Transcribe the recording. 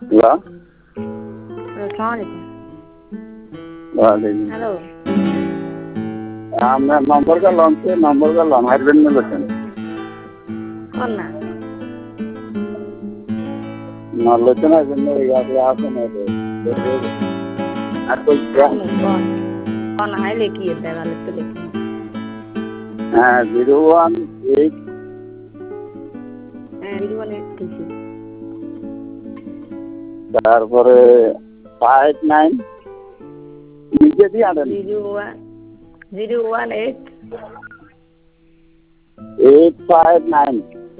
hello আসসালামু ওয়ালাইকুম hello আপনার নম্বর গেলাম হারবেন না বলছেন কোন না আলোচনার জন্য আপনি আসেন আর কই কোন হাইলে কি দেওয়ালে তো লিখি হ্যাঁ 018 বিরুয়ানে কিছু তারপরে 59 নিজে দিয়ে আনেন 018 859